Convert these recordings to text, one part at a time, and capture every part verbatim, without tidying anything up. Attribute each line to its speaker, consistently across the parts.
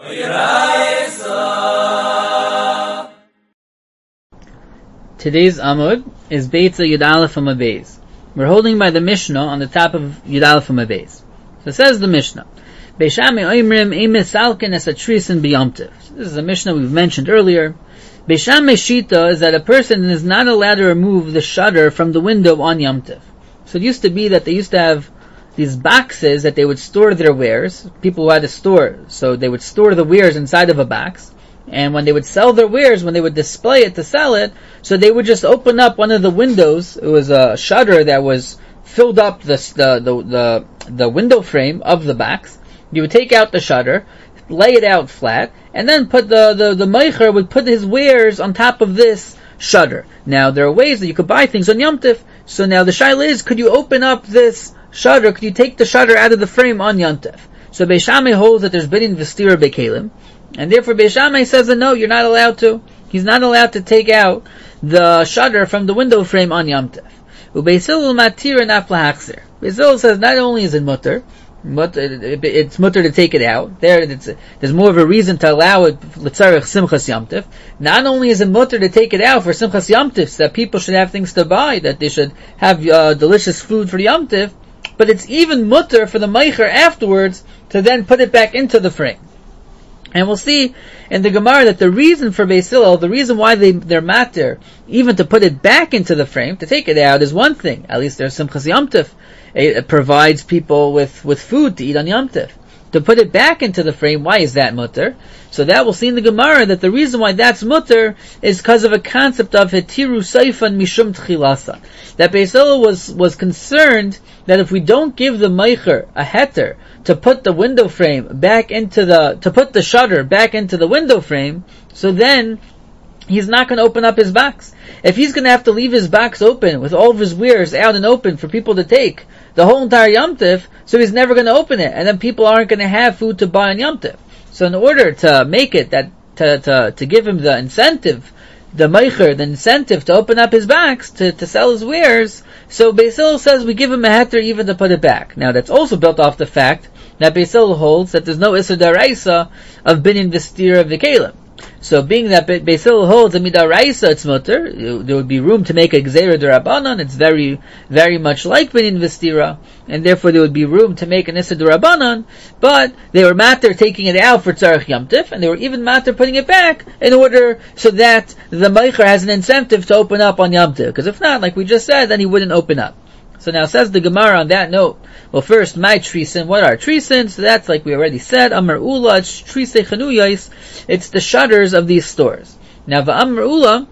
Speaker 1: Today's Amud is Beitza Yud Aleph Amud Beis. We're holding by the Mishnah on the top of Yud Aleph Amud Beis. So it says the Mishnah, Beishame Oimrim Emes Alken Es Atrisin B'Yomtiv. This is a Mishnah we've mentioned earlier. Beishame Shita is that a person is not allowed to remove the shutter from the window on Yomtiv. So it used to be that they used to have these boxes that they would store their wares. People who had to store, so they would store the wares inside of a box. And when they would sell their wares, when they would display it to sell it, so they would just open up one of the windows. It was a shutter that was filled up the the the the, the window frame of the box. You would take out the shutter, lay it out flat, and then put the the the meicher would put his wares on top of this shutter. Now there are ways that you could buy things on Yom Tif. So now the shaila is, could you open up this shutter? Could you take the shutter out of the frame on Yom Tif? So Beis Shammai holds that there's bidin v'stira bekelim. And therefore Beis Shammai says that no, you're not allowed to. He's not allowed to take out the shutter from the window frame on Yom Tov. Beis Hillel matir and af lahachzir. Beis Hillel says not only is it mutter, it's mutter to take it out. There, it's, there's more of a reason to allow it l'tzarech simchas Yom Tov. Not only is it mutter to take it out for simchas Yom Tov, so that people should have things to buy, that they should have uh, delicious food for Yom Tov, but it's even mutter for the meicher afterwards to then put it back into the frame. And we'll see in the Gemara that the reason for Beis Hillel, the reason why they, they're matter, even to put it back into the frame, to take it out, is one thing. At least there's Simchas Yom Tov. It provides people with, with food to eat on Yom Tov. To put it back into the frame, why is that mutter? So that we'll see in the Gemara that the reason why that's mutter is because of a concept of hetiru seifan mishum tchilasa. That Beis Hillel was, was concerned that if we don't give the meicher a heter to put the window frame back into the, to put the shutter back into the window frame, so then he's not going to open up his box. If he's going to have to leave his box open with all of his wares out and open for people to take the whole entire Yom Tif, so he's never going to open it, and then people aren't going to have food to buy on Yom Tif. So in order to make it that, to, to, to give him the incentive, the meicher, the incentive to open up his box, to, to sell his wares, so Beis Hillel says we give him a heter even to put it back. Now that's also built off the fact that Beis Hillel holds that there's no Issur D'Oraisa of binin v'stira v'kelim. So being that Beis Hillel holds a midaraisa it's mutter, there would be room to make a gzeira d'Rabbanan. It's very, very much like binin v'stira, and therefore there would be room to make an issur d'Rabbanan. But they were matter taking it out for tzarech Yom Tif, and they were even matter putting it back in order so that the meicher has an incentive to open up on Yom Tif. Because if not, like we just said, then he wouldn't open up. So now says the Gemara on that note. Well, first, my trisin. What are trisin? So that's like we already said. Amar Ula, it's trisei chanuyos. It's the shutters of these stores. Now, v'amar Ula,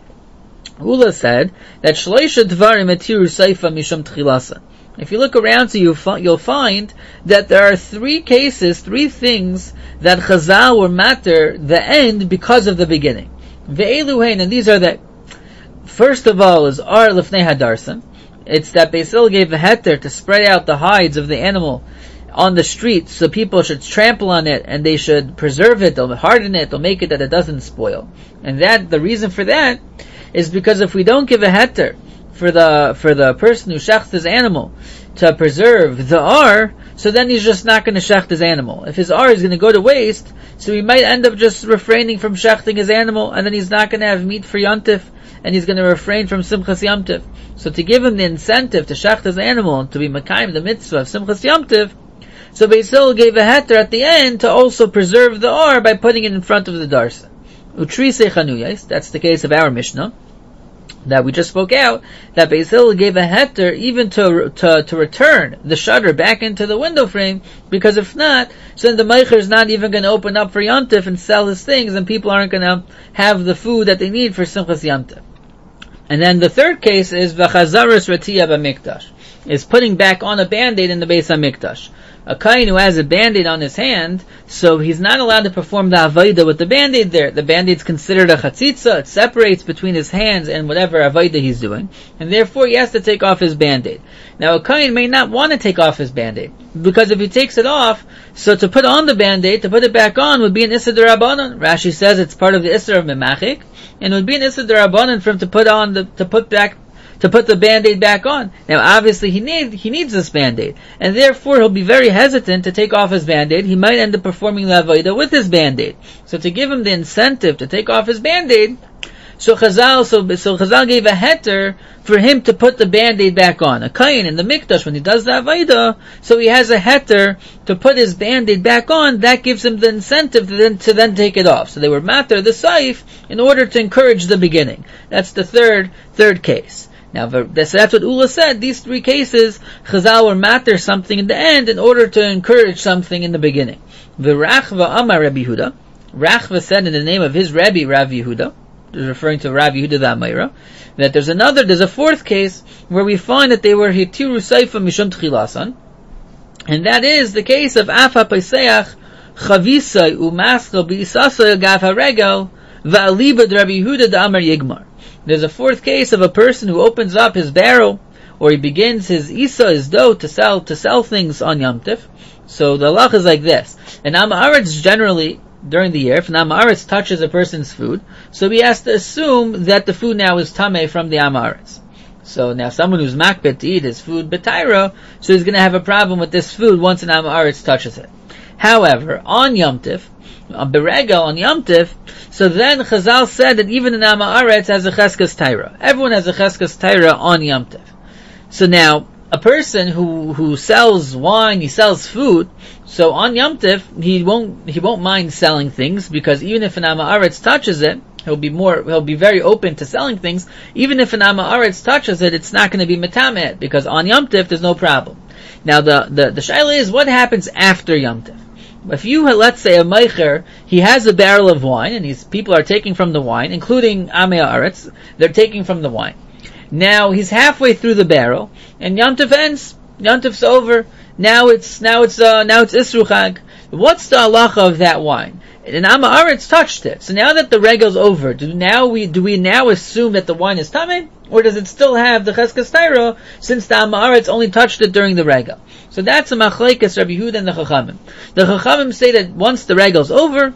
Speaker 1: Ula said that shloisha dvarim etiru seifa mishum tchilasa. If you look around, so you fi- you'll find that there are three cases, three things that Chazal were matter the end because of the beginning. Ve'elu hein, and these are the. First of all is ar lefnei hadarsan. It's that Beis Hillel gave a heter to spread out the hides of the animal on the street so people should trample on it and they should preserve it, they'll harden it, they'll make it that it doesn't spoil. And that, the reason for that is because if we don't give a heter for the, for the person who shechts his animal to preserve the ar, so then he's just not going to shecht his animal. If his ar is going to go to waste, so he might end up just refraining from shechting his animal, and then he's not going to have meat for Yom Tif, and he's going to refrain from Simchas Yom Tif. So to give him the incentive to shecht his animal, and to be Makayim the mitzvah of Simchas Yom Tif, so Beis Hillel gave a heter at the end to also preserve the ar by putting it in front of the darsa. Utrisei chanuyos, that's the case of our Mishnah, that we just spoke out, that Beis Hillel gave a heter even to, to to return the shutter back into the window frame, because if not, so then the meicher is not even going to open up for Yom Tif and sell his things, and people aren't going to have the food that they need for Simchas Yom Tif. And then the third case is v'chazaras ratiyah b'mikdash, is putting back on a band-aid in the Beis HaMikdash. A kain who has a band-aid on his hand, so he's not allowed to perform the avodah with the band-aid there. The band-aid's considered a chatzitza, it separates between his hands and whatever avodah he's doing, and therefore he has to take off his band-aid. Now a kain may not want to take off his band-aid, because if he takes it off, so to put on the band-aid, to put it back on, would be an issur d'Rabbanan. Rashi says it's part of the issur of memachik, and it would be an issur d'Rabbanan for him to put on the, to put back, to put the Band-Aid back on. Now obviously he need, he needs this Band-Aid, and therefore he'll be very hesitant to take off his Band-Aid. He might end up performing the Avodah with his Band-Aid. So to give him the incentive to take off his Band-Aid, so Chazal, so, so Chazal gave a heter for him to put the Band-Aid back on. A Kayin in the Mikdash, when he does the Avodah, so he has a heter to put his Band-Aid back on. That gives him the incentive to then, to then take it off. So they were matter the Saif in order to encourage the beginning. That's the third, third case. Now, that's, that's what Ula said. These three cases, Chazal were matter something in the end in order to encourage something in the beginning. V'rachva Amar Rabbi Yehuda. Rachva said in the name of his Rabbi, Rav Yehuda, referring to Rav Yehuda the Amayra, that there's another, there's a fourth case where we find that they were hitiru seifa mishum tchilasan, and that is the case of Afa Paiseach Chavisai Umaschel B'isasai Gav HaRegel Va'alibad Rabbi Yehuda the Amar Yigmar. There's a fourth case of a person who opens up his barrel, or he begins his isa, his dough, to sell to sell things on Yom Tif. So the halach is like this. And Am Haaretz generally, during the year, if an Am Haaretz touches a person's food, so he has to assume that the food now is tameh from the Am Haaretz. So now someone who's makbet to eat his food b'taira, so he's going to have a problem with this food once an Am Haaretz touches it. However, on Yom Tif, on Berega, on Yom Tif, so then Chazal said that even an Am Haaretz has a cheskas taira. Everyone has a cheskas taira on Yom Tif. So now, a person who, who sells wine, he sells food, so on Yom Tif, he won't, he won't mind selling things, because even if an Am Haaretz touches it, he'll be more, he'll be very open to selling things. Even if an Am Haaretz touches it, it's not going to be metamet, because on Yom Tif, there's no problem. Now the, the, the shaila is, what happens after Yom Tif? If you, let's say, a meicher, he has a barrel of wine, and these people are taking from the wine, including Amei Haaretz, they're taking from the wine. Now, he's halfway through the barrel, and Yom Tov ends, Yom Tov's over, now it's, now it's, uh, now it's Isru Chag. What's the halacha of that wine? And Am Haaretz touched it. So now that the regel's over, do now we, do we now assume that the wine is tameh? Or does it still have the cheskas taira, since the Am Haaretz only touched it during the regel? So that's a machlekes Rabbi Yehuda and the Chachamim. The Chachamim say that once the regel's over,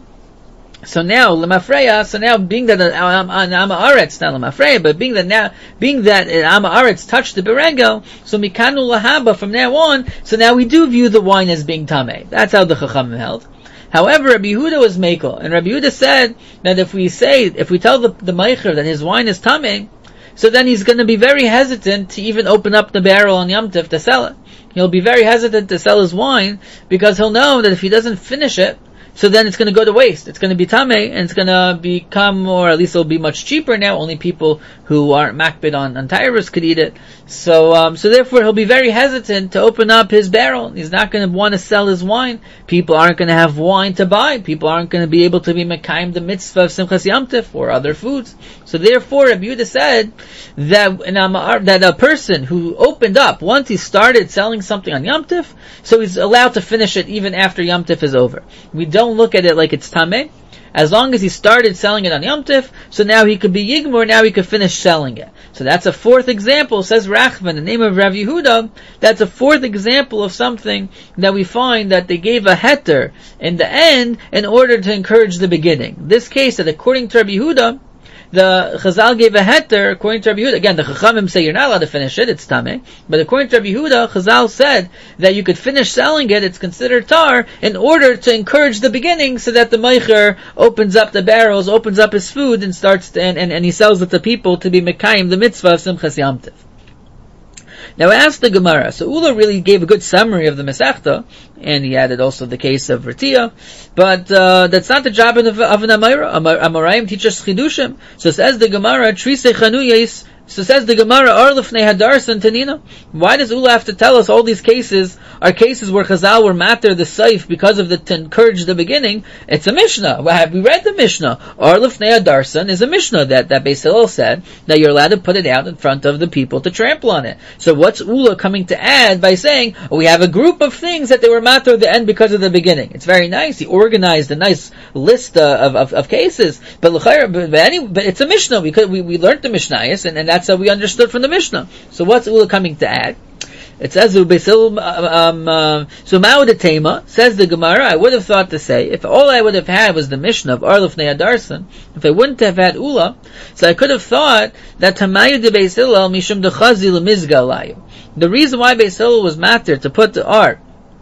Speaker 1: so now lemafreya, so now being that an Am Haaretz, not lemafreya, but being that now, being that an Am Haaretz touched the beregel, so mikanu lahaba from now on, so now we do view the wine as being tameh. That's how the Chachamim held. However, Rabbi Yehuda was mekel, and Rabbi Yehuda said that if we say, if we tell the, the meicher that his wine is tameh, so then he's going to be very hesitant to even open up the barrel on Yom Tov to sell it. He'll be very hesitant to sell his wine, because he'll know that if he doesn't finish it, so then it's going to go to waste. It's going to be tameh, and it's going to become, or at least it'll be much cheaper now. Only people who aren't makbid on, on tyrus could eat it. So, um, so therefore he'll be very hesitant to open up his barrel. He's not going to want to sell his wine. People aren't going to have wine to buy. People aren't going to be able to be mekayim the mitzvah of Simchas Yom Tov or other foods. So therefore, Rabbi Yehuda said that an Amar, that a person who opened up, once he started selling something on Yom Tov, so he's allowed to finish it even after Yom Tov is over. We don't look at it like it's tameh. As long as he started selling it on Yom Tif, so now he could be Yigmor, now he could finish selling it. So that's a fourth example, says Rachman, the name of Rav Yehuda, that's a fourth example of something that we find that they gave a heter in the end in order to encourage the beginning. This case, that according to Rav Yehuda, the Chazal gave a heter, according to Rabbi Yehuda. Again, the Chachamim say you're not allowed to finish it, it's tameh. But according to Rabbi Yehuda, Chazal said that you could finish selling it, it's considered tar, in order to encourage the beginning, so that the meicher opens up the barrels, opens up his food, and starts to, and, and, and he sells it to people to be mekayim the mitzvah of Simchas Yom Tov. Now ask the Gemara. So Ula really gave a good summary of the Masechta, and he added also the case of Ratia, but uh, that's not the job of, of an Amayra. Amarayim teach us Chidushim. So says the Gemara, Trise Chanuyes. So says the Gemara, Ar Lefnei Hadarsan Tanina. Why does Ula have to tell us all these cases are cases where Chazal were matter the Saif because of the to encourage the beginning? It's a Mishnah. Well, have we read the Mishnah? Ar Lefnei Hadarsan is a Mishnah that, that Beis Hillel said that you're allowed to put it out in front of the people to trample on it. So what's Ula coming to add by saying, oh, we have a group of things that they were matter at the end because of the beginning? It's very nice. He organized a nice list uh, of, of, of cases. But, but, but, any, but it's a Mishnah. We, could, we, we learned the Mishnayos, and, and that's how we understood from the Mishnah. So what's Ula coming to add? It says, um, uh, so Ma'udatema, says the Gemara, I would have thought to say, if all I would have had was the Mishnah of Arluf Neadarsan, if I wouldn't have had Ula, so I could have thought that Tamayu de Beis Hillel Mishum de Chazi Lemizgalayu. The reason why Beis Hillel was matter to put the R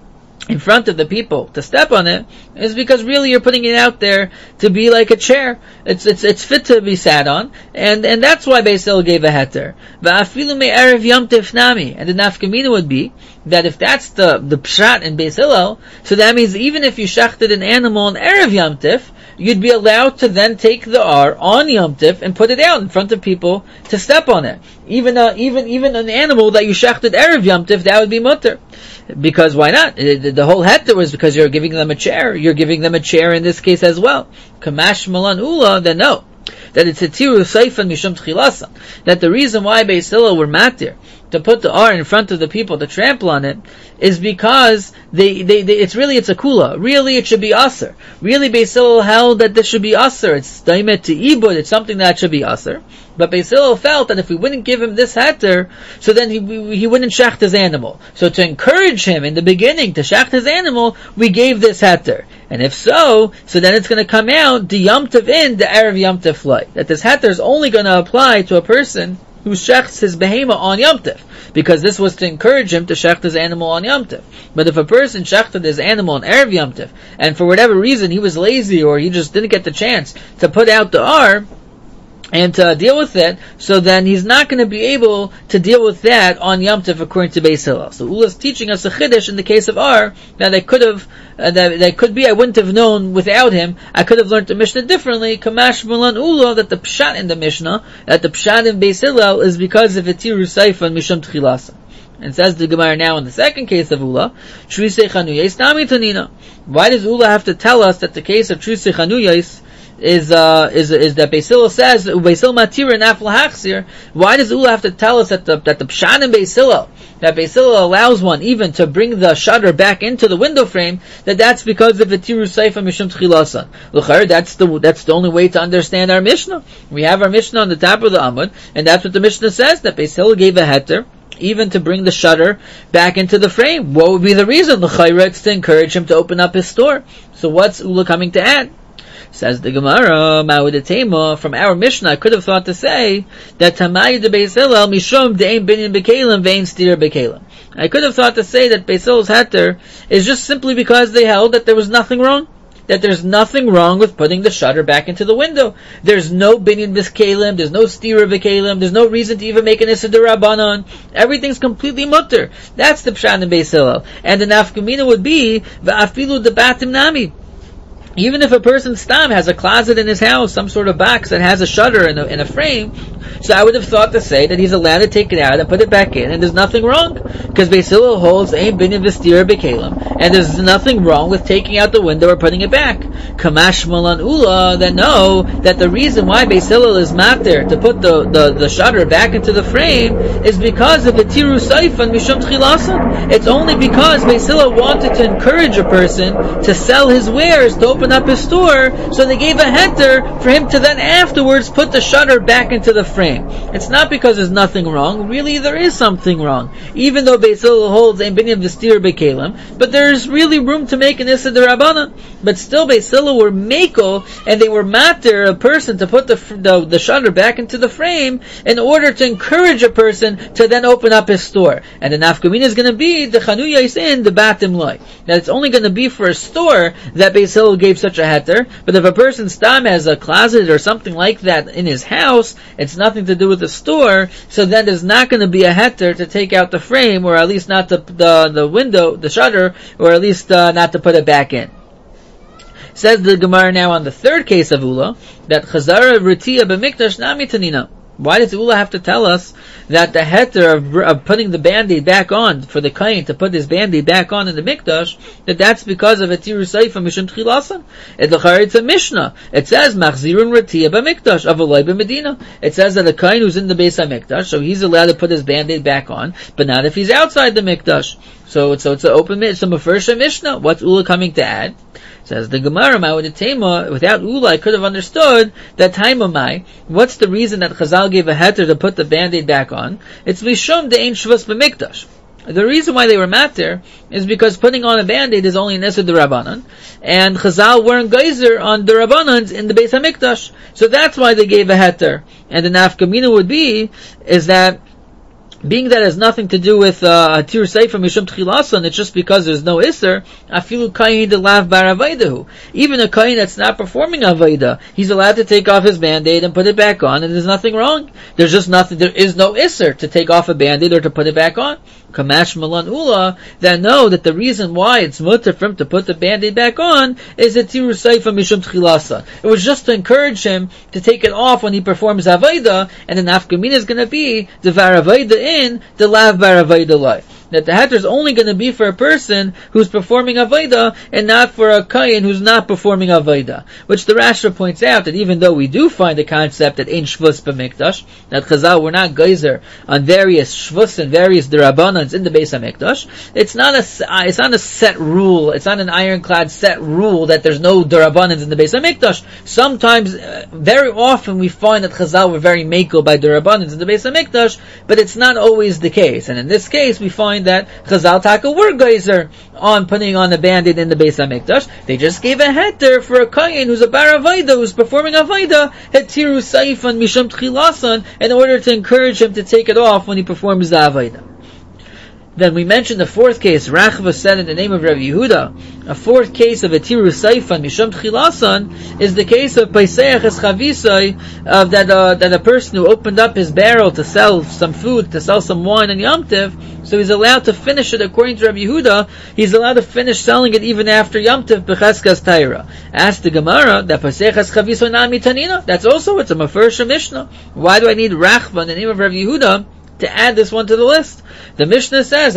Speaker 1: in front of the people to step on it is because really you're putting it out there to be like a chair. It's it's it's fit to be sat on, and and that's why Beis Hillel gave a heter. Va'afilu me'erev Yom Tif nami, and the nafkamina would be that if that's the the pshat in Beis Hillel, so that means even if you shachted an animal on erev Yom Tif, you'd be allowed to then take the R on Yom Tif and put it out in front of people to step on it. Even uh, even even an animal that you shachted erev Yom Tif, that would be mutter. Because why not? The whole heter was because you're giving them a chair. You're giving them a chair in this case as well. Kamash malan ula, then no. That it's a tiru seifan mishum tchilasa. That the reason why Beis Hillel were matir to put the R in front of the people to trample on it is because they, they, they it's really it's a kula. Really it should be aser. Really Beis Hillel held that this should be aser. It's daimet to ibud. It's something that should be aser. But Beis Hillel felt that if we wouldn't give him this heter, so then he he wouldn't shacht his animal. So to encourage him in the beginning to shacht his animal, we gave this heter. And if so, so then it's going to come out the Yom Tov in the erev Yom Tov fly. That this heter is only going to apply to a person who shechts his behema on Yom Tov, because this was to encourage him to shecht his animal on Yom Tov. But if a person shechted his animal on erev Yom Tov, and for whatever reason he was lazy or he just didn't get the chance to put out the R and to deal with it, so then he's not going to be able to deal with that on Yom Tov according to Beis Hillel. So Ula is teaching us a chiddush in the case of R, that I could have, uh, that, that could be I wouldn't have known without him. I could have learned the Mishnah differently. Kamash Mulan Ula, that the pshat in the Mishnah, that the pshat in Beis Hillel is because of itiru seifan mishum tchilasa. And says the Gemara now in the second case of Ula, Trisei Chanuyos Nami Tanina. Why does Ula have to tell us that the case of Trisei Chanuyos is uh is is that Beis Hillel says Beis Hillel matira naf lahachzir? Why does Ula have to tell us that the that the pshat in Beis Hillel, that Beis Hillel allows one even to bring the shutter back into the window frame, that that's because of the tiru seifa mishum tchilasan? L'chayr, that's the that's the only way to understand our Mishnah. We have our Mishnah on the top of the Amud, and that's what the Mishnah says, that Beis Hillel gave a heter even to bring the shutter back into the frame. What would be the reason? L'chayr, it's to encourage him to open up his store. So what's Ula coming to add? Says the Gemara, Ma'udatema, from our Mishnah, I could have thought to say that Tamayi de Beis Hillel mishum de'ein binyan bekelim ve'ein stir bekelim. I could have thought to say that Beis Hillel's heter is just simply because they held that there was nothing wrong. That there's nothing wrong with putting the shutter back into the window. There's no binyan bekelim, there's no stir bekelim, there's no reason to even make an issa d'Rabbanan. Everything's completely mutter. That's the pshat in Beis Hillel. And the nafkamina would be va'afilu debatim nami. Even if a person stam has a closet in his house, some sort of box that has a shutter in a, in a frame, so I would have thought to say that he's allowed to take it out and put it back in, and there's nothing wrong, because Beis Hillel holds ein binyan v'stir bekelim, and there's nothing wrong with taking out the window or putting it back. Kamash malan ula, then know that the reason why Beis Hillel is matir to put the, the, the shutter back into the frame is because of the tiru seifan mishum tchilasan. It's only because Beis Hillel wanted to encourage a person to sell his wares, to open up his store, so they gave a heter for him to then afterwards put the shutter back into the frame. It's not because there's nothing wrong. Really, there is something wrong. Even though Beis Hillel holds ein binyan v'stir bekelim, but there's really room to make an issa d'Rabbanan. But still, Beis Hillel were mekel, and they were matir a person to put the, the the shutter back into the frame in order to encourage a person to then open up his store. And the nafkamina is going to be the chanuyos in the batim loy. That it's only going to be for a store that Beis Hillel gave such a heter. But if a person stam has a closet or something like that in his house, it's nothing to do with the store, so then there's not going to be a heter to take out the frame, or at least not the the, the window, the shutter, or at least uh, not to put it back in. Says the Gemara now on the third case of Ula, that Chazara Ritiya b'mikdash nami tanina. Why does Ula have to tell us that the heter of, of putting the band-aid back on, for the kain to put his band-aid back on in the mikdash, that that's because of a tiru seifa mishum tchilasan? It's a Mishnah. It says, Machzirun Ratiya b'mikdash, avaloi b'medina. It says that a kain who's in the Beis HaMikdash, so he's allowed to put his band-aid back on, but not if he's outside the mikdash. So, so it's an open, it's a Mefersha Mishnah. What's Ula coming to add? Says the Gemara, Ma'udatema, without Ula, I could have understood that Taimamai. What's the reason that Chazal gave a heter to put the band-aid back on? It's Mishum de'ein shvus b'mikdash. The reason why they were matter is because putting on a band-aid is only an Isser D'Rabbanan, and Chazal weren't geyser on the Rabbanans in the Beis HaMikdash. So that's why they gave a heter. And the nafkamina would be, is that, being that it has nothing to do with uh, Tir Seifa Mishum Tchilasan, it's just because there's no Isser, Afilu Kayin Delav Bar Avaidahu. Even a Kayin that's not performing Avaida, he's allowed to take off his band-aid and put it back on, and there's nothing wrong. There's just nothing, there is no Isser to take off a band-aid or to put it back on. Kamash Malan Ula, that know that the reason why it's mutter for him to put the band-aid back on is that Tir Seifa Mishum Tchilasan. It was just to encourage him to take it off when he performs Avaida, and the nafkamina is going to be the Var Avaida in the lav bar avodah life. That the heter is only going to be for a person who's performing avodah and not for a kayin who's not performing avodah. Which the Rasha points out that even though we do find the concept that ein shvus b'mikdash, that Chazal were not geyser on various shvus and various derabbanans in the Beis HaMikdash, it's not a it's not a set rule. It's not an ironclad set rule that there's no derabbanans in the Beis HaMikdash. Sometimes, uh, very often, we find that Chazal were very makel by derabbanans in the Beis HaMikdash, but it's not always the case. And in this case, we find that Chazal Taka were geyser on putting on a band-aid in the Beis HaMikdash. They just gave a heter for a kayin who's a bar avaida, who's performing avaida, hetiru saifan mishum tchilasan, in order to encourage him to take it off when he performs the avaida. Then we mentioned the fourth case, Rachva said in the name of Rabbi Yehuda, a fourth case of a tiru saifan mishum tchilasan is the case of Paiseach es chavisai, of that uh, that a person who opened up his barrel to sell some food, to sell some wine in Yom Tiv, so he's allowed to finish it according to Rabbi Yehuda, he's allowed to finish selling it even after Yom Tiv b'cheskas taira. Ask the Gemara, that Paiseach es chavisai nami tanina, that's also, it's a Mefersha Mishnah. Why do I need Rachva in the name of Rabbi Yehuda to add this one to the list? The Mishnah says,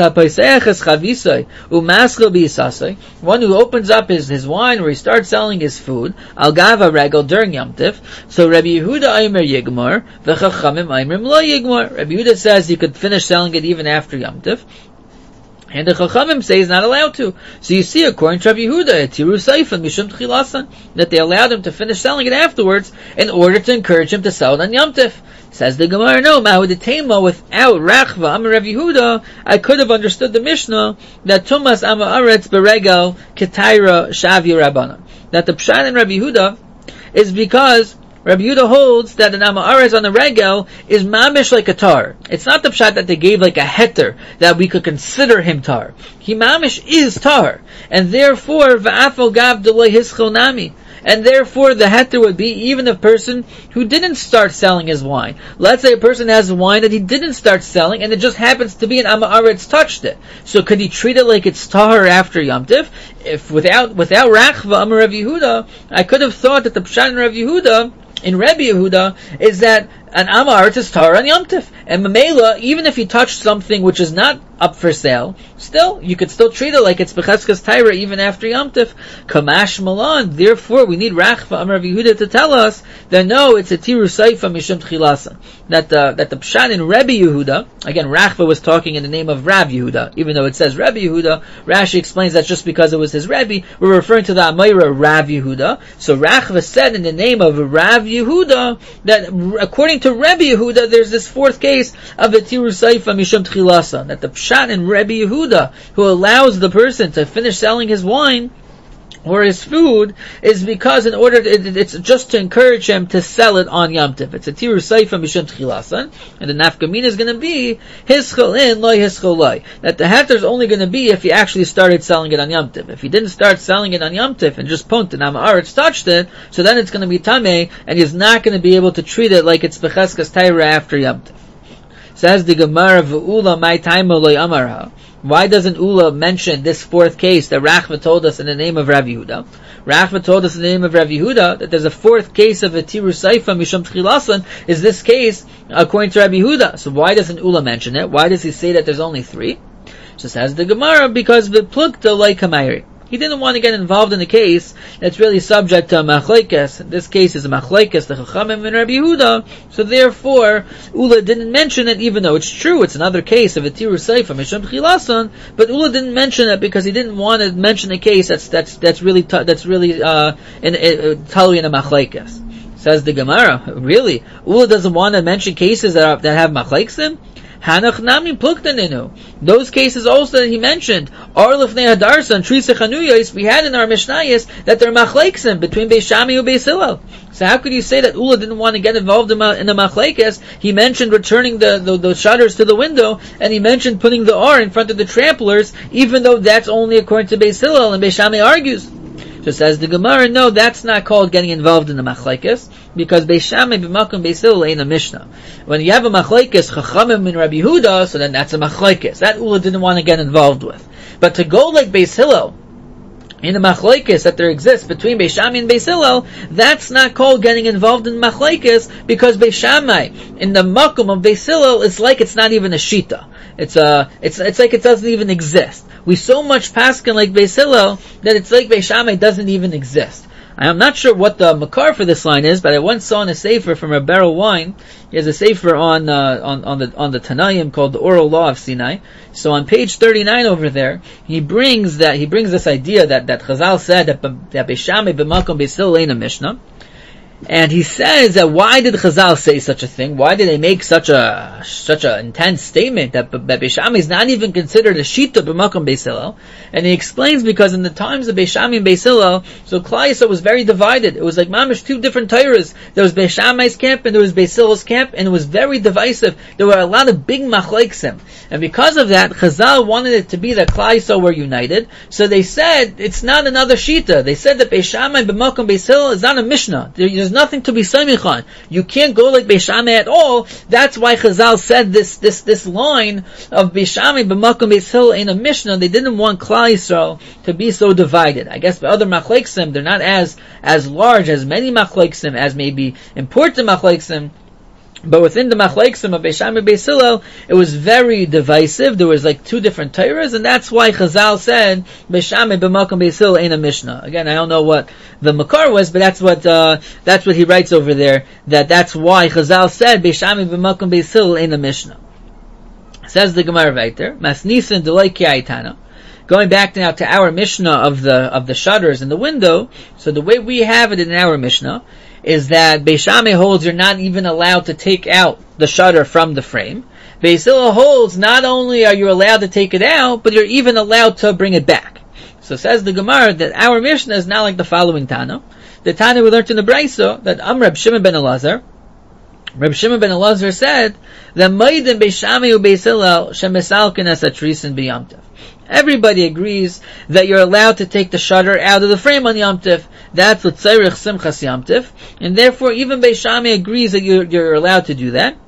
Speaker 1: one who opens up his, his wine, where he starts selling his food, al gava regal during Yom Tiv. So Rabbi Yehuda Aimer Yigmar, v'chachamim Aimer Lo Yigmar. Rabbi Yehuda says you could finish selling it even after Yom Tiv, and the Chachamim say he's not allowed to. So you see, according to Rabbi Yehuda, Tiru Saifan Mishum Tchilasan, that they allowed him to finish selling it afterwards in order to encourage him to sell it on Yom Tiv. Says the Gemara, no, Mahudetema, without Rachva, Amar Rabbi Yehuda, I could have understood the Mishnah that Tumas Ama Aretz Beregal Ketaira Shavi Rabbana. That the Pshat in Rabbi Yehuda is because Rabbi Yehuda holds that an Ama Aretz on the Regel is mamish like a tar. It's not the Pshat that they gave like a heter that we could consider him tar. He mamish is tar. And therefore, Va'afal Gav Deloy Hischel Nami. And therefore, the heter would be even a person who didn't start selling his wine. Let's say a person has wine that he didn't start selling, and it just happens to be an Amma Aretz touched it. So could he treat it like it's tahar after Yom Tiv? If without without Rachva, Amar Rav Yehuda, I could have thought that the Pshat in Rav Yehuda, in Rabbi Yehuda, is that an Amma Aretz is tahar on Yom Tiv. And Mamela, even if he touched something which is not up for sale, still, you could still treat it like it's Becheskas Taira even after Yom Tiv. Kamash Malan, therefore we need Rachva Amar Rav Yehuda to tell us that no, it's a Tiru Saifa Mishum Tchilasan. That the, that the Pshat in Rabbi Yehuda, again, Rachva was talking in the name of Rav Yehuda, even though it says Rabbi Yehuda, Rashi explains that just because it was his Rebbe, we're referring to the Amayra Rav Yehuda. So Rachva said in the name of Rav Yehuda, that according to Rabbi Yehuda, there's this fourth case of the Tiru Saifa Mishum Tchilasan, that the Pshat in Rabbi Yehuda, who allows the person to finish selling his wine or his food, is because in order to, it, it's just to encourage him to sell it on Yom Tiv. It's a Tiru Saifa Mishum Tchilasan, and the nafkamina is going to be hischel in loy hischel loy. That the heter is only going to be if he actually started selling it on Yom Tiv. If he didn't start selling it on Yom Tiv and just punked and Amma Aretz touched it, so then it's going to be tamei, and he's not going to be able to treat it like it's becheskas taira after Yom Tiv. Says the Gemara, v'ula my time loy amarha. Why doesn't Ula mention this fourth case that Rachva told us in the name of Rav Yehuda? Rachva told us in the name of Rav Yehuda that there's a fourth case of a Tiru Saifa Mishum Tchilasan, is this case according to Rabbi Yehuda. So why doesn't Ula mention it? Why does he say that there's only three? So says the Gemara, because v'plukta loy kamayri. He didn't want to get involved in a case that's really subject to a machlekes. This case is a machlekes, the Chachamim and Rabbi Yehuda. So therefore, Ula didn't mention it, even though it's true. It's another case of a Tiru Seifa Mishum Tchilasan. But Ula didn't mention it because he didn't want to mention a case that's that's that's really t- that's really uh in totally in a machlekes. Says the Gemara, really, Ula doesn't want to mention cases that are, that have machlekes in. Hanach nami pluktaninu. Those cases also that he mentioned are lifnei hadarsa and trisa chanuyos. We had in our mishnayos that they're machleksim between Beis Shammai and Beis Hillel. So how could you say that Ula didn't want to get involved in, in the machlekes? He mentioned returning the, the, the shutters to the window, and he mentioned putting the R in front of the tramplers, even though that's only according to Beis Hillel, and Beis Shammai argues. So says the Gemara, no, that's not called getting involved in the machlekes, because Beis Shammai b'makom Beis Hillel ain't a mishnah. When you have a machlekes, chachamim min Rabbi Yehuda, so then that's a machlekes. That Ula didn't want to get involved with. But to go like Beis Hillel, in the machlekes that there exists between Beis Shammai and Beis Hillel, that's not called getting involved in machlekes, because Beis Shammai, in the makom of Beis Hillel, it's like it's not even a shita. It's a, it's, it's like it doesn't even exist. We so much paskin like Beis Hillel that it's like Beis Shammai doesn't even exist. I'm not sure what the makar for this line is, but I once saw in a sefer from a barrel wine. He has a sefer on uh, on on the on the Tanaim called the Oral Law of Sinai. So on page thirty-nine over there, he brings that he brings this idea that that Chazal said that that Beis Shammai b'makom Beis Hillel ain't a mishnah. And he says that why did Chazal say such a thing? Why did they make such a such an intense statement that, that Beis Shammai is not even considered a shita b'makom Beis Hillel? And he explains because in the times of Beis Shammai and Beis Hillel, so Klal Yisrael was very divided. It was like mamish two different Torahs. There was Beis Shammai's camp and there was Beis Hillel's camp, and it was very divisive. There were a lot of big machleksim, and because of that, Chazal wanted it to be that Klal Yisrael were united. So they said it's not another shita. They said that Beis Shammai b'makom Beis Hillel is not a mishnah. There, There's nothing to be samich on. You can't go like Beis Shammai at all. That's why Chazal said this this this line of Beis Shammai b'makom Beis Hillel in a mishnah. They didn't want Klal Yisrael to be so divided. I guess by other machleksim, they're not as as large as many machleksim as maybe important machleksim. But within the machleksim of Beis Shammai and Beis Hillel, it was very divisive. There was like two different Torahs, and that's why Chazal said Beis Shammai b'makom Beis Hillel ain't a mishnah. Again, I don't know what the makar was, but that's what uh, that's what he writes over there. That that's why Chazal said Beis Shammai b'makom Beis Hillel ain't a mishnah. Says the Gemara weiter, Masnisin delay ki'aitana. Going back now to our mishnah of the of the shutters in the window. So the way we have it in our mishnah is that Beis Shammai holds you're not even allowed to take out the shutter from the frame. Beis Hillel holds not only are you allowed to take it out, but you're even allowed to bring it back. So says the Gemara that our Mishnah is not like the following Tana. The Tana we learned in the Brayso that Am Reb Shimon ben Elazar, Reb Shimon ben Elazar said that Ma'idin Beis Shammai u Beis Hillel shemesalkin es atrisin b'Yom Tov. Everybody agrees that you're allowed to take the shutter out of the frame on Yom Tov. That's what Tzarich Simchas Yom Tov. And therefore, even Beis Shammai agrees that you're, you're allowed to do that.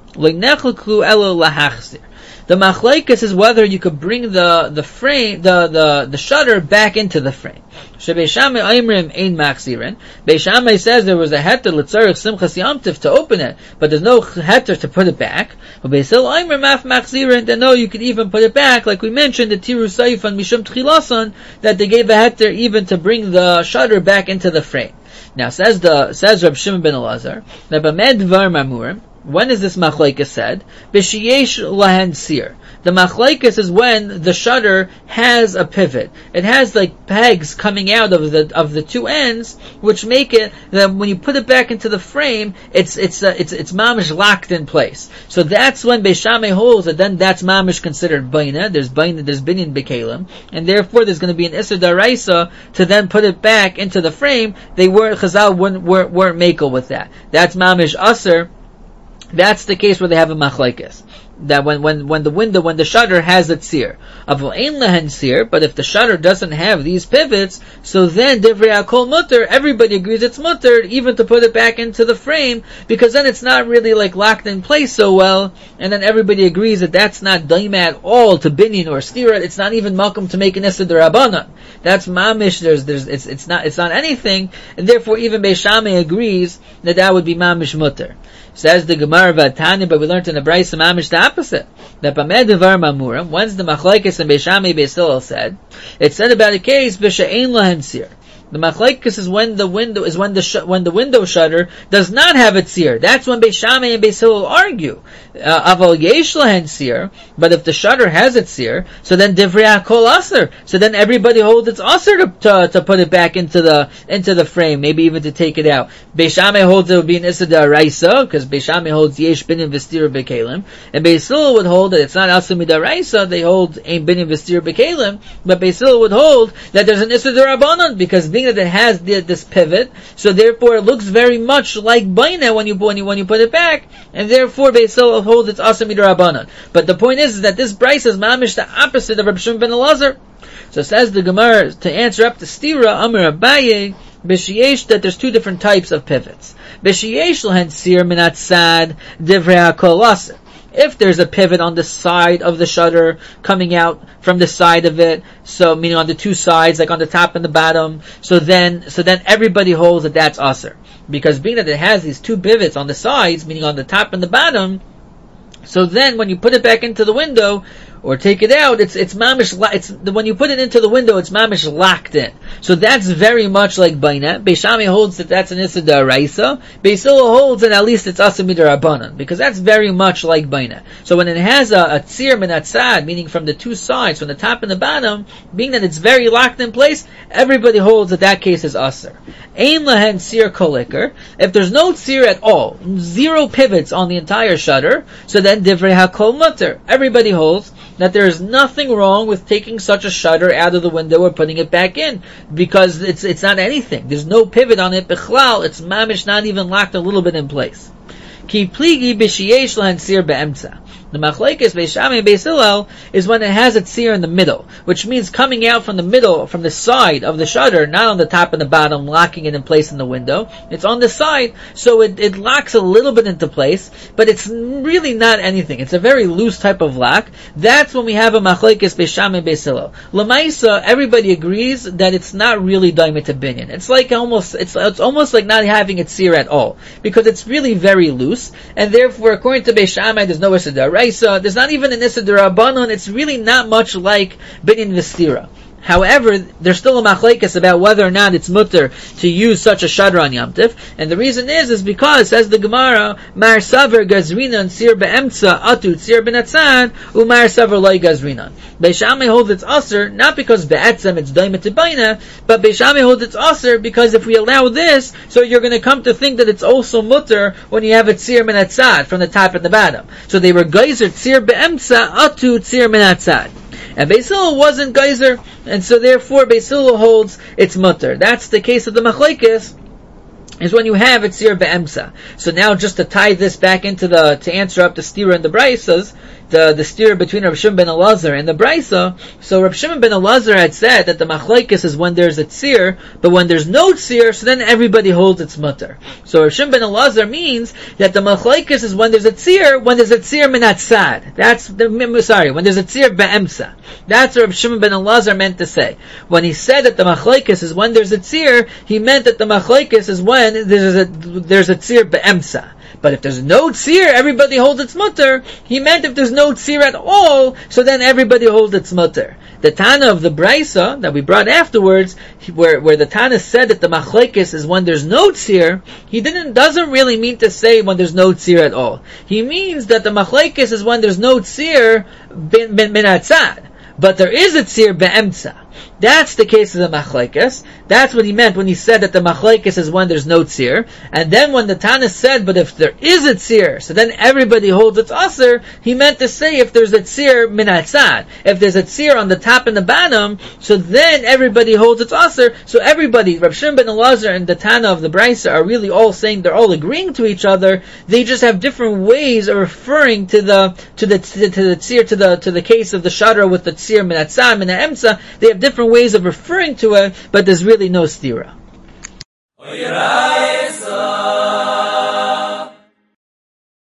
Speaker 1: The machlekes is whether you could bring the, the frame, the, the, the shutter back into the frame. Beis Shammai Aimrim ein machzirin. Beis Shammai says there was a heter l'tzarich simchas Yom Tov to open it, but there's no heter to put it back. But Beis Hillel Aimrim af machzirin, they know you could even put it back, like we mentioned, the Tiru Saifan Mishum Tchilasan, that they gave a heter even to bring the shutter back into the frame. Now says the, says Reb Shimon ben Elazar, that b'med dvar mamurim, when is this machlekes said? B'shiyesh lahen sir. The machlekes is when the shutter has a pivot. It has like pegs coming out of the of the two ends, which make it that when you put it back into the frame, it's it's uh, it's it's mamish locked in place. So that's when Beis Shammai holds that then that's mamish considered baina. There's baina, there's binyan bekalim, and therefore there's going to be an issur daraisa to then put it back into the frame. They weren't Chazal weren't weren't, weren't makel with that. That's mamish usur. That's the case where they have a machlekes. That when, when, when the window, when the shutter has a tzir. Avol ein lehen tzir, but if the shutter doesn't have these pivots, so then divrei hakol mutter, everybody agrees it's mutter, even to put it back into the frame, because then it's not really like locked in place so well, and then everybody agrees that that's not daima at all to binyan or stira, it's not even makom to make an issur d'Rabbanan. That's mamish, there's, there's, it's, it's not, it's not anything, and therefore even Beis Shammai agrees that that would be mamish mutter. Says the Gemara Vatani, but we learned in the Brayso mamish the opposite. That b'med devar mamurim, once the machlekes and Beis Shammai Beis Hillel said, it said about a case b'she'ein lahen sir. The machlekes is when the window is when the sh- when the window shutter does not have a tzir. That's when Beis Shammai and Beis Hillel argue. Aval yesh lahen tzir, but if the shutter has a tzir, so then divrei hakol aser. So then everybody holds it's aser to, to to put it back into the into the frame, maybe even to take it out. Beis Shammai holds it would be an issa d'oraisa, because Beis Shammai holds yesh binin v'stir b'kelim, and Beis Hillel would hold that it's not asa mid'oraisa. They hold ein binin v'stir b'kelim, but Beis Hillel would hold that there's an issa d'rabanan, because being that it has the, this pivot, so therefore it looks very much like baina when you when you when you put it back, and therefore Beis Hillel holds it's asa mid'rabanan. But the point is, is that this brayso is mamish the opposite of Reb Shimon ben Elazar. So says the Gemara, to answer up to Stira, Amar Abaye, B'shiyesh, that there's two different types of pivots. B'shiyesh lehen tzir minat sad divrei hakol aser. If there's a pivot on the side of the shutter coming out from the side of it, so meaning on the two sides, like on the top and the bottom, so then so then everybody holds that that's aser. Because being that it has these two pivots on the sides, meaning on the top and the bottom, so then when you put it back into the window, or take it out, it's it's mamish. It's when you put it into the window, it's mamish locked in. So that's very much like baina. Beis Shammai holds that that's an issa d'oraisa. Beis Hillel holds that at least it's asa mid'rabanan, because that's very much like baina. So when it has a, a tzir minatzad, meaning from the two sides, from the top and the bottom, being that it's very locked in place, everybody holds that that case is aser. Ein lahen tzir kolikar. If there's no tzir at all, zero pivots on the entire shutter, so then divrei hakol mutter. Everybody holds that there is nothing wrong with taking such a shutter out of the window or putting it back in, because it's it's not anything. There's no pivot on it. Bichlal, it's mamish not even locked a little bit in place. Ki pligi b'shiyesh lahen tzir be'emtza. The machlekes Beis Shammai and Beis Hillel is when it has a tzir in the middle, which means coming out from the middle, from the side of the shutter, not on the top and the bottom, locking it in place in the window. It's on the side, so it, it locks a little bit into place, but it's really not anything. It's a very loose type of lock. That's when we have a machlekes Beis Shammai and Beis Hillel. L'maisa, everybody agrees that it's not really daimit binyan. It's like almost, it's it's almost like not having a tzir at all, because it's really very loose, and therefore, according to Beis Shammai, there's no issa d'oraisa. There's not even an issa d'rabanan. It's really not much like binyan v'stira. However, there's still a machlekes about whether or not it's mutter to use such a shutter on Yom Tif, and the reason is is because, says the Gemara, Mar Saver Gazrinan Tzir Be'emtza Atu Tzir Benatzad Umar Saver Loi Gazrinan. Beis Shammai holds it's aser not because Be'etzem it's daimit baina, but Beis Shammai holds it's aser because if we allow this, so you're going to come to think that it's also mutter when you have a Tzir Benatzad from the top and the bottom. So they were Geyser Tzir Be'emtza Atu Tzir Benatzad. And Beis Hillel wasn't geyser, and so therefore Beis Hillel holds it's mutter. That's the case of the machlekes, is when you have it tzir be'emsa. So now just to tie this back into the, to answer up the stira and the braisas, the, the stira between Reb Shimon ben Elazar and the braisa, so Reb Shimon ben Elazar had said that the machlekes is when there's a tzir, but when there's no tzir, so then everybody holds its mutter. So Reb Shimon ben Elazar means that the machlekes is when there's a tzir, when there's a tzir minatzad. That's the, sorry, when there's a tzir be'emsa. That's what Reb Shimon ben Elazar meant to say. When he said that the machlekes is when there's a tzir, he meant that the machlekes is when there's a, there's a tzir be'emsa. But if there's no tzir, everybody holds its mutter. He meant if there's no tzir at all, so then everybody holds its mutter. The Tana of the Braisa that we brought afterwards, where where the Tana said that the machlekes is when there's no tzir, he didn't doesn't really mean to say when there's no tzir at all. He means that the machlekes is when there's no tzir bin bin minatzad, but there is a tzir be'emtza. That's the case of the machlekes. That's what he meant when he said that the machlekes is when there's no tzir. And then when the Tana said, but if there is a tzir, so then everybody holds its aser, he meant to say if there's a tzir minatzad. If there's a tzir on the top and the bottom, so then everybody holds its aser. So everybody, Reb Shimon ben Elazar and the Tana of the Braisa are really all saying, they're all agreeing to each other. They just have different ways of referring to the, to the, to the, to the tzir, to the, to the case of the shutter with the tzir minatzad, minaemsa. They have different ways of referring to it, but there's really no stira.